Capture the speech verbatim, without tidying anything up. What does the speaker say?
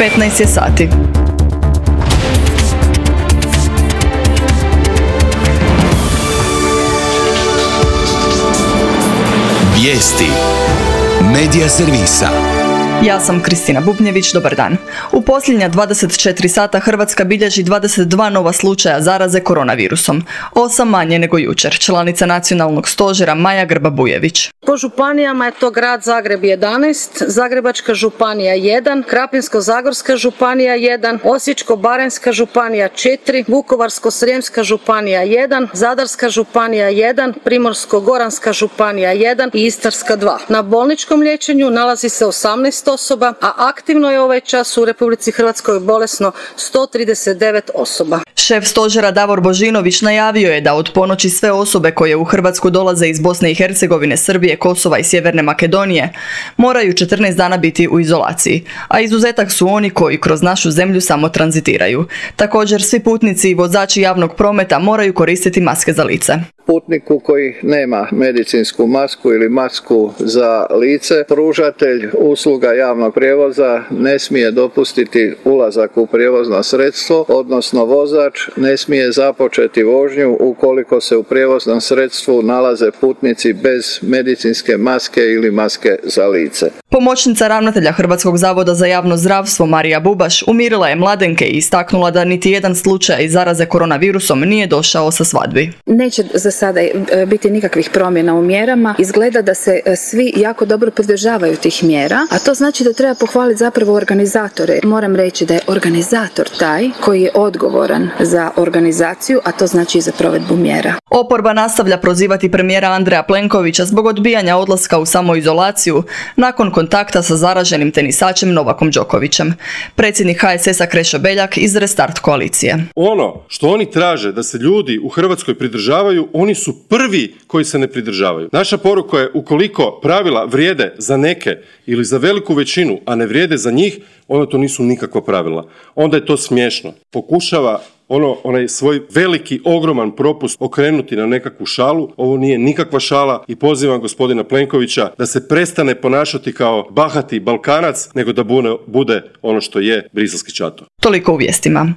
petnaest je sati. Vijesti Medija servisa. Ja sam Kristina Bubnjević, dobar dan. U posljednja dvadeset četiri sata Hrvatska bilježi dvadeset dva nova slučaja zaraze koronavirusom, osam manje nego jučer. Članica nacionalnog stožera Maja Grba-Bujević. Po županijama je to grad Zagreb jedanaest, Zagrebačka županija jedan, Krapinsko-zagorska županija jedan, Osječko-baranjska županija četiri, Vukovarsko-srijemska županija jedan, Zadarska županija jedan, Primorsko-goranska županija jedan i Istarska dva. Na bolničkom liječenju nalazi se osamnaest osoba, a aktivno je ovaj čas u Republici Hrvatskoj bolesno sto trideset devet osoba. Šef stožera Davor Božinović najavio je da od ponoći sve osobe koje u Hrvatsku dolaze iz Bosne i Hercegovine, Srbije, Kosova i Sjeverne Makedonije moraju četrnaest dana biti u izolaciji, a izuzetak su oni koji kroz našu zemlju samo tranzitiraju. Također svi putnici i vozači javnog prometa moraju koristiti maske za lice. Putniku koji nema medicinsku masku ili masku za lice, pružatelj usluga javnog prijevoza ne smije dopustiti ulazak u prijevozno sredstvo, odnosno vozač ne smije započeti vožnju ukoliko se u prijevoznom sredstvu nalaze putnici bez medicinske maske ili maske za lice. Pomoćnica ravnatelja Hrvatskog zavoda za javno zdravstvo Marija Bubaš umirila je mladenke i istaknula da niti jedan slučaj zaraze koronavirusom nije došao sa svadbi. Neće za sada biti nikakvih promjena u mjerama. Izgleda da se svi jako dobro pridržavaju tih mjera, a to znači da treba pohvaliti zapravo organizatore. Moram reći da je organizator taj koji je odgovoran za organizaciju, a to znači i za provedbu mjera. Oporba nastavlja prozivati premijera Andreja Plenkovića zbog odbijanja odlaska u samoizolaciju nakon kontakta sa zaraženim tenisačem Novakom Đokovićem. Predsjednik H S S-a Krešo Beljak iz Restart koalicije. Ono što oni traže da se ljudi u Hrvatskoj pridržavaju, oni su prvi koji se ne pridržavaju. Naša poruka je, ukoliko pravila vrijede za neke ili za veliku većinu, a ne vrijede za njih, onda to nisu nikakva pravila. Onda je to smiješno. Pokušava ono, onaj svoj veliki, ogroman propust okrenuti na nekakvu šalu. Ovo nije nikakva šala i pozivam gospodina Plenkovića da se prestane ponašati kao bahati Balkanac, nego da bude ono što je briselski čato. Toliko u vijestima.